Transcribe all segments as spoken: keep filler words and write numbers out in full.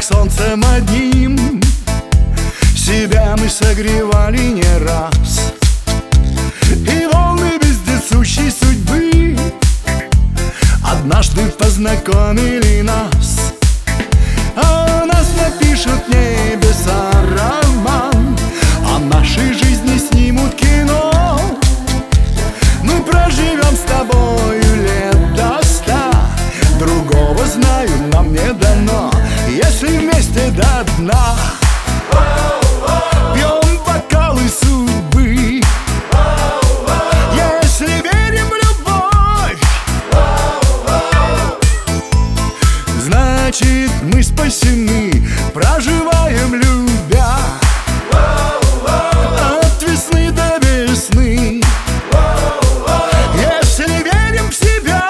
как солнцем одним. Себя мы согревали не раз, и волны вездесущей судьбы однажды познакомили нас. А нас напишут небеса роман, о нашей жизни снимут кино. Мы проживем с тобою лет до ста, другого, знаю, нам не дано, если вместе до дна. Пьем бокалы судьбы, если верим в любовь, значит мы спасены, проживаем любя от весны до весны. Если верим в себя,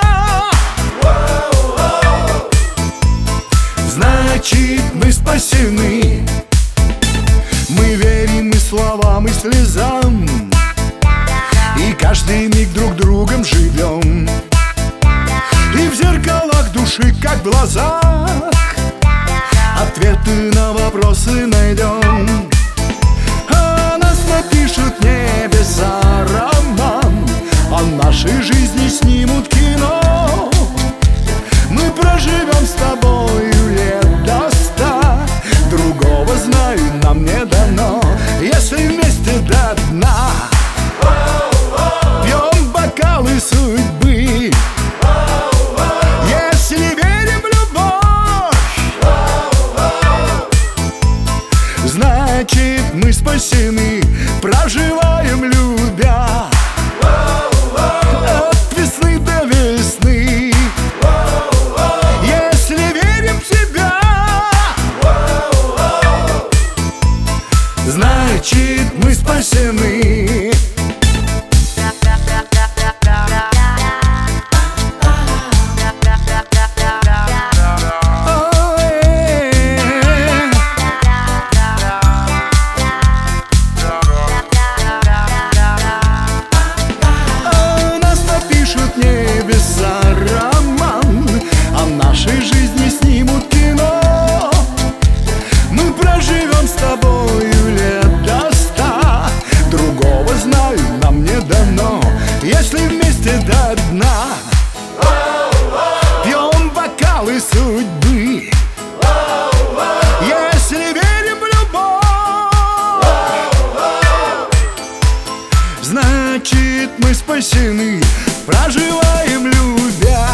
значит мы спасены. Мы верим и словам, и слезам, и каждый миг друг другом живем. И в зеркалах души, как в глазах, ответы на вопросы найдем. А нас напишут небеса роман, о нашей жизни снимут кино. Мы проживем с тобою лет до ста, другого, знаю, нам не дано, если вместе до дна. Пьем бокалы судьбы, если верим в любовь, значит мы спасены, проживаем любя от весны до весны. Если верим в себя, значит мы спасены. Если вместе до дна, пьем бокалы судьбы, если верим в любовь, значит мы спасены, проживаем любя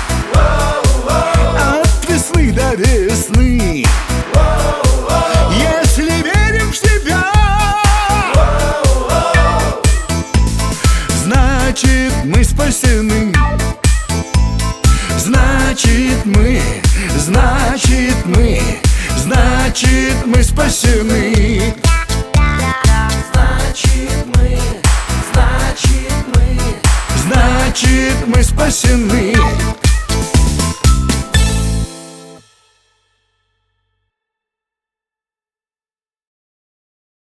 от весны до весны. Если верим в себя, значит мы спасены, значит мы, значит мы, значит мы спасены. Значит мы, значит мы, значит мы спасены.